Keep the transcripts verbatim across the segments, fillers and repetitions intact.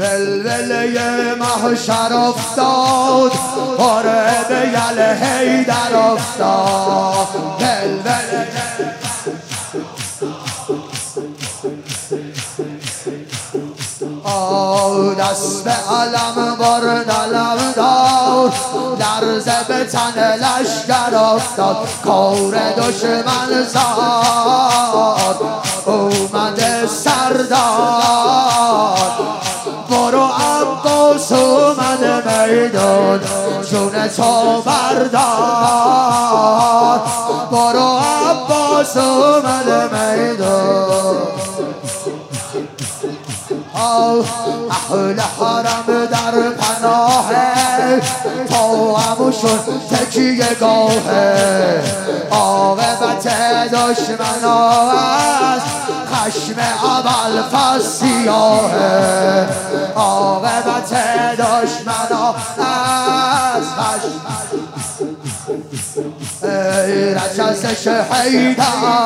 ولوله محشر افتاد آره به یل حیدر افتاد ولوله دست به علم بر دلم داد لرزه به تن لشکر افتاد کار دشمن زاد اومده سردار برو عباس اومده میدان جون تو بردار برو عباس اومده میدان اهل حرم در پناهه تا هموشون تکیه گاهه عاقبت دشمنا است خشم ابوالفضل سیاهه عاقبت دشمنا است خشم رجزش حیدر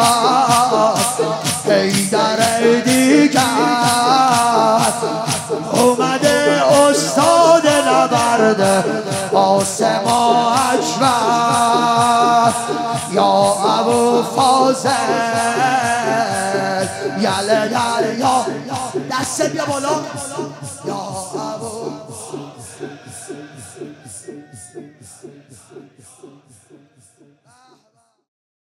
حیدر دیگر اومده استاد نبرد آسما اکبر یا ابو فاضل یل دریا دست بیا بالا یا